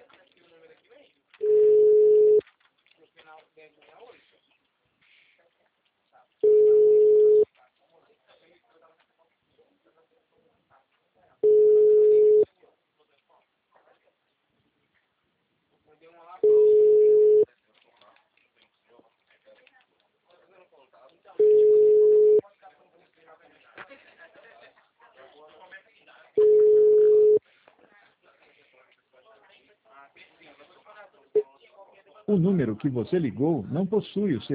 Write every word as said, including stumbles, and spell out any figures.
O número que você ligou não possui o